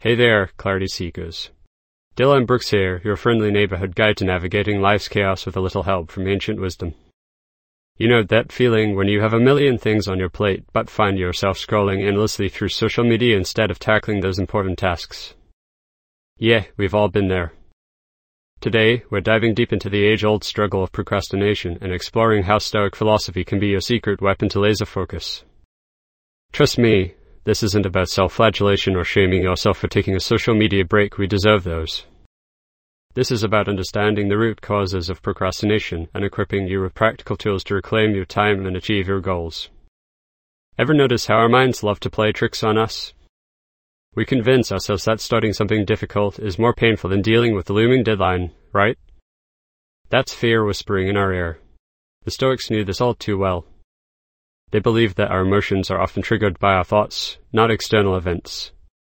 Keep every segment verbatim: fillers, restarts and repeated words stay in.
Hey there, clarity seekers. Dylan Brooks here, your friendly neighborhood guide to navigating life's chaos with a little help from ancient wisdom. You know that feeling when you have a million things on your plate but find yourself scrolling endlessly through social media instead of tackling those important tasks? Yeah, we've all been there. Today, we're diving deep into the age-old struggle of procrastination and exploring how Stoic philosophy can be your secret weapon to laser focus. Trust me, this isn't about self-flagellation or shaming yourself for taking a social media break. We deserve those. This is about understanding the root causes of procrastination and equipping you with practical tools to reclaim your time and achieve your goals. Ever notice how our minds love to play tricks on us? We convince ourselves that starting something difficult is more painful than dealing with the looming deadline, right? That's fear whispering in our ear. The Stoics knew this all too well. They believed that our emotions are often triggered by our thoughts, not external events.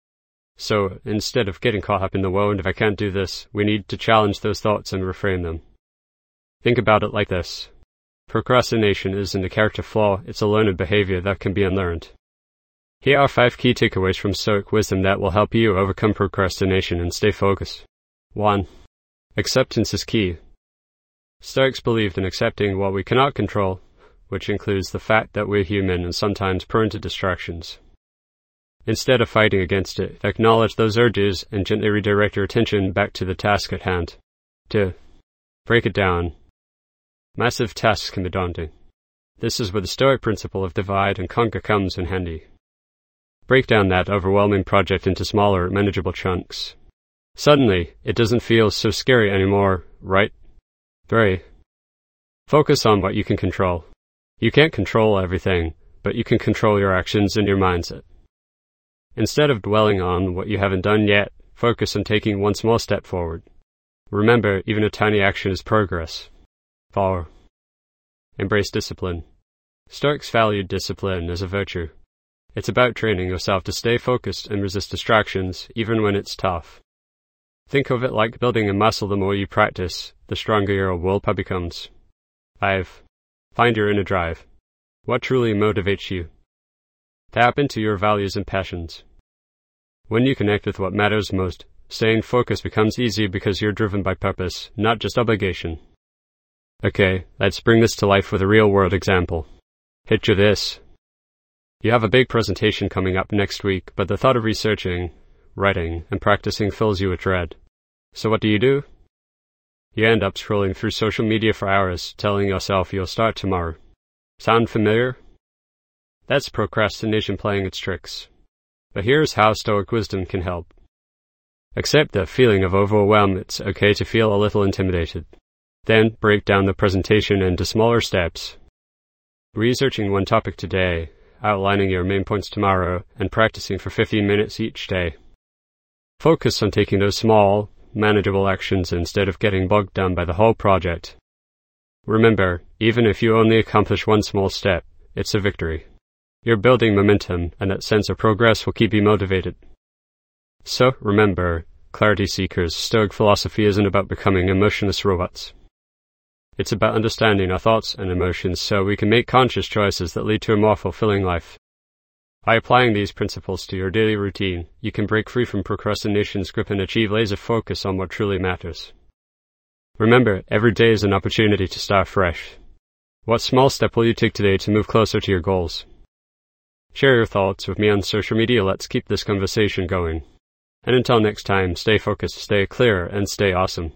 So, instead of getting caught up in the woe and if I can't do this, we need to challenge those thoughts and reframe them. Think about it like this. Procrastination isn't a character flaw, it's a learned behavior that can be unlearned. Here are five key takeaways from Stoic wisdom that will help you overcome procrastination and stay focused. one. Acceptance is key. Stoics believed in accepting what we cannot control, which includes the fact that we're human and sometimes prone to distractions. Instead of fighting against it, acknowledge those urges and gently redirect your attention back to the task at hand. two. Break it down. Massive tasks can be daunting. This is where the Stoic principle of divide and conquer comes in handy. Break down that overwhelming project into smaller, manageable chunks. Suddenly, it doesn't feel so scary anymore, right? three. Focus on what you can control. You can't control everything, but you can control your actions and your mindset. Instead of dwelling on what you haven't done yet, focus on taking one small step forward. Remember, even a tiny action is progress. four. Embrace discipline. Stoics valued discipline as a virtue. It's about training yourself to stay focused and resist distractions, even when it's tough. Think of it like building a muscle. The more you practice, the stronger your willpower becomes. five. Find your inner drive. What truly motivates you? Tap into your values and passions. When you connect with what matters most, staying focused becomes easier because you're driven by purpose, not just obligation. Okay, let's bring this to life with a real-world example. Picture this. You have a big presentation coming up next week, but the thought of researching, writing, and practicing fills you with dread. So what do you do? You end up scrolling through social media for hours, telling yourself you'll start tomorrow. Sound familiar? That's procrastination playing its tricks. But here's how Stoic wisdom can help. Accept that feeling of overwhelm. It's okay to feel a little intimidated. Then break down the presentation into smaller steps. Researching one topic today, outlining your main points tomorrow, and practicing for fifteen minutes each day. Focus on taking those small, manageable actions instead of getting bogged down by the whole project. Remember, even if you only accomplish one small step, it's a victory. You're building momentum, and that sense of progress will keep you motivated. So, remember, clarity seekers, Stoic philosophy isn't about becoming emotionless robots. It's about understanding our thoughts and emotions so we can make conscious choices that lead to a more fulfilling life. By applying these principles to your daily routine, you can break free from procrastination's grip and achieve laser focus on what truly matters. Remember, every day is an opportunity to start fresh. What small step will you take today to move closer to your goals? Share your thoughts with me on social media. Let's keep this conversation going. And until next time, stay focused, stay clear, and stay awesome.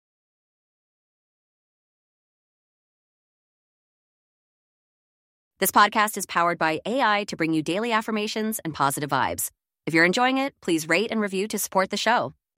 This podcast is powered by A I to bring you daily affirmations and positive vibes. If you're enjoying it, please rate and review to support the show.